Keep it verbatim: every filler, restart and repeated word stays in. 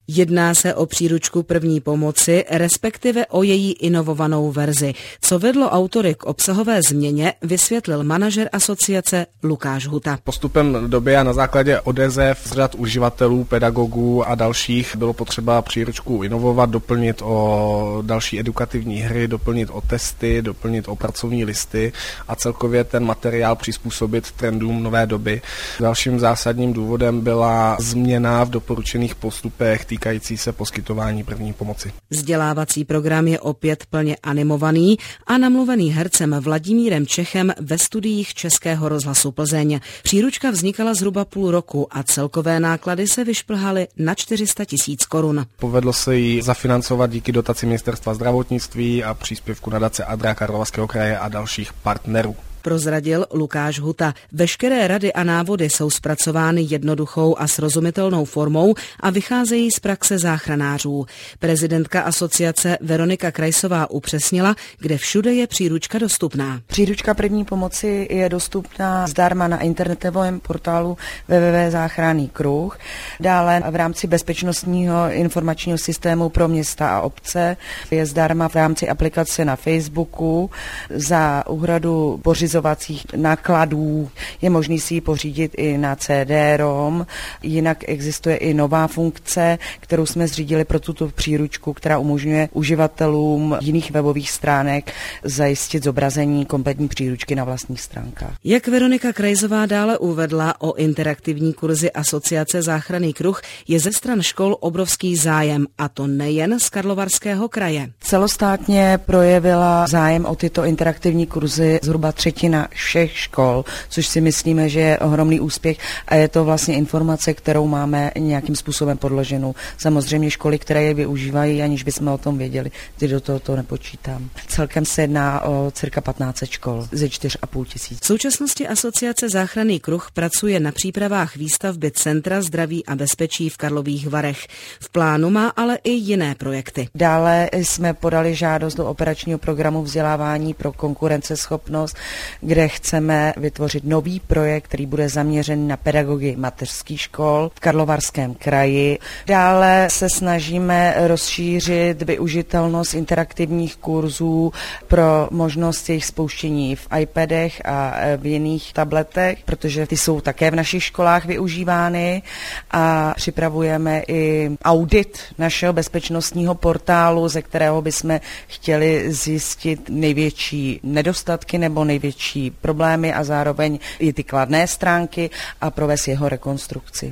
Jedná se o příručku první pomoci, respektive o její inovovanou verzi. Co vedlo autory k obsahové změně, vysvětlil manažer asociace Lukáš Huta. Postupem doby a na základě odezev z řad uživatelů, pedagogů a dalších bylo potřeba příručku inovovat, doplnit o další edukativní hry, doplnit o testy, doplnit o pracovní listy a celkově ten materiál přizpůsobit trendům nové doby. Dalším zásadním důvodem byla změna v doporučených postupech týkající se poskytování první pomoci. Vzdělávací program je opět plně animovaný a namluvený hercem Vladimírem Čechem ve studiích Českého rozhlasu Plzeň. Příručka vznikala zhruba půl roku a celkové náklady se vyšplhaly na čtyři sta tisíc korun. Povedlo se ji zafinancovat díky dotaci Ministerstva zdravotnictví a příspěvku nadace Adria Karlovarského kraje a dalších partnerů. Prozradil Lukáš Huta. Veškeré rady a návody jsou zpracovány jednoduchou a srozumitelnou formou a vycházejí z praxe záchranářů. Prezidentka asociace Veronika Krajsová upřesnila, kde všude je příručka dostupná. Příručka první pomoci je dostupná zdarma na internetovém portálu w w w tečka záchranný kruh. Dále v rámci bezpečnostního informačního systému pro města a obce je zdarma v rámci aplikace na Facebooku. Za úhradu pořizovacích nákladů je možný si ji pořídit i na C D ROM. Jinak existuje i nová funkce, kterou jsme zřídili pro tuto příručku, která umožňuje uživatelům jiných webových stránek zajistit zobrazení kompletní příručky na vlastních stránkách. Jak Veronika Krajsová dále uvedla, o interaktivní kurzy asociace Záchranný kruh je ze stran škol obrovský zájem, a to nejen z Karlovarského kraje. Celostátně projevila zájem o tyto interaktivní kurzy zhruba třetina všech škol, což si myslíme, že je ohromný úspěch a je to vlastně informace, kterou máme nějakým způsobem podloženou. Samozřejmě školy, které je využívají, aniž bychom o tom věděli, ty do toho to nepočítám. Celkem se jedná o cirka patnáct set škol ze čtyři a půl tisíce. V současnosti asociace Záchranný kruh pracuje na přípravách výstavby Centra zdraví a bezpečí v Karlových Varech. V plánu má ale i jiné projekty. Dále jsme podali žádost do operačního programu vzdělávání pro konkurenceschopnost, kde chceme vytvořit nový projekt, který bude zaměřen na pedagogy mateřských škol v Karlovarském kraji. Dále se snažíme rozšířit využitelnost interaktivních kurzů pro možnost jejich spouštění v iPadech a v jiných tabletech, protože ty jsou také v našich školách využívány, a připravujeme i audit našeho bezpečnostního portálu, ze kterého bychom chtěli zjistit největší nedostatky nebo největší problémy a zároveň i ty kladné stránky a provést jeho rekonstrukci.